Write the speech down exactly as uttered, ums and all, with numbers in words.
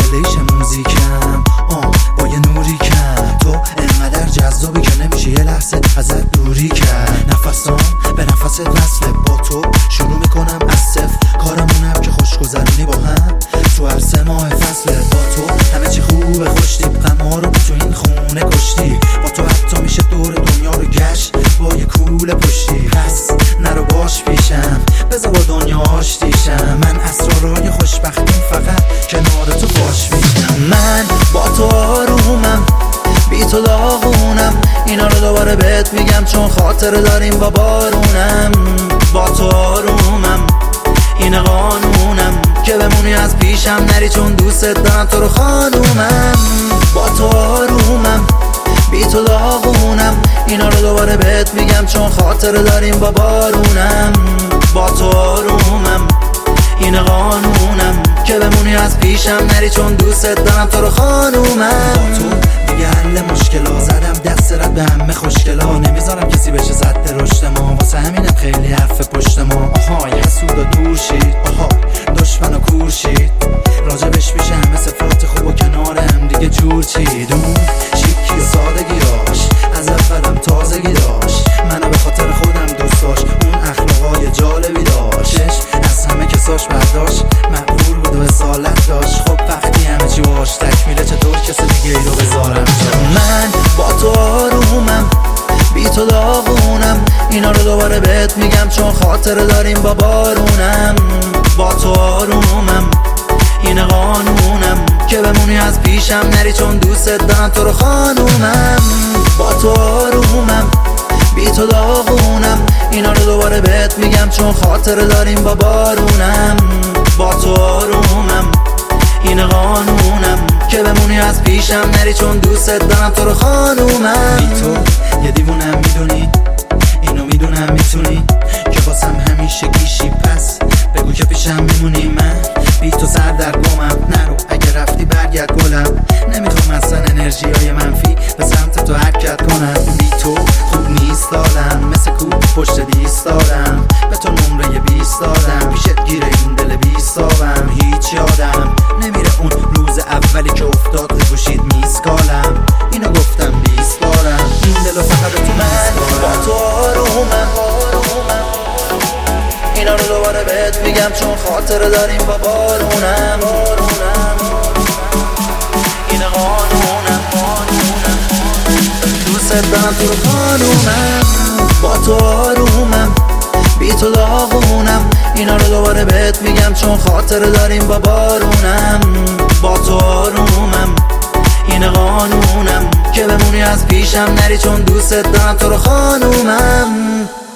ریلیش موزیکم آه با یه نوری کم. تو انقدر جذابی که نمیشه یه لحظه ازت دوری کرد. نفسام به نفست وصله، با تو شروع میکنم از صفر. کارمونم که خوش گذرونی با هم تو هر سه ماه فصله. با تو همه چی خوبه خوش تیپ، غم‌ها رو تو این خونه کشتی. با تو حتی میشه دور دنیا رو گشت با یه کوله پشتی. پس نرو باش پیشم، بذار با دنیا آشتیشم. من اسرارای خوشبختیم فقط کنار تو باش میشم. من با تو آرومم، بی تو داغونم. اینا رو دوباره بهت میگم چون خاطره داریم با بارونم. با تو آرومم، این قانونم که بمونی از پیشم نری چون دوست دارم تو رو خانومم. با تو آرومم، بی تو داغونم. اینا رو دوباره بهت میگم چون خاطره داریم با بارونم. با تو آرومم، این قانونم که بمونی از پیشم نری چون دوست دارم تو رو خانومم. با تو دیگه حل مشکلا، زدم دست رد به همه خوشگلا. نمیذارم کسی بشه زد رشد ما، واسه همینم خیلی حرف پشت ما. آهای حسود و دور شید، آها دشمن و کور شید. راجبش میشه همه صفات خوب و کنار هم دیگه جور چید. اون شیکی و سادگی داشت، از اولم تازگی داشت. منو به خاطر خودم دوست داشت، اون اخلاقای جالبی داشت. از همه کساش برداشت، مقبول بود و اصالت داشت. خب وقتی همه چی باش تکمیله چطور کسی دیگه ای رو بذارم جا. من با تو آرومم، بی تو داغونم. اینا رو دوباره بهت میگم چون خاطره داریم با بارونم. با تو آرومم، این قانونم که بمونی از پیشم نری چون دوست دارم تو رو خانومم. با تو آرومم، بی تو داغونم. اینا رو دوباره بهت میگم چون خاطره داریم با بارونم. با تو آرومم، این قانونم که بمونی از پیشم نری چون دوست دارم تو رو خانومم. بی تو یه دیوونم میدونی، اینو میدونم میتونی که واسم همیشه گیشی. پس بگو که پیشم میمونی. من بی تو سر در گمم، نرو اگه رفتی برگرد گلم. نمیخوام اصلا انرژی های منفی به سمت تو حرکت کنم. بی تو خوب نیست دادم، مثل کوب پشت دیست دارم. به تو نمره بیست دادم، پیشت گیره این دل بیستابم. هیچ یادم نمیره اون روز اولی که افتاد رو گوشید میسکالم. اینو گفتم بیست بارم، این دلو فقط تو من. با تو آرومم، اینا رو دوباره بهت میگم چون خاطره داریم با بارونم. این قانونم، دوست دارم تو رو خانومم. با تو آرومم، بی تو داغونم. اینا رو دوباره بهت میگم چون خاطره داریم با بارونم. با تو آرومم، این قانونم که بمونی از پیشم نری چون دوست دارم تو رو خانومم.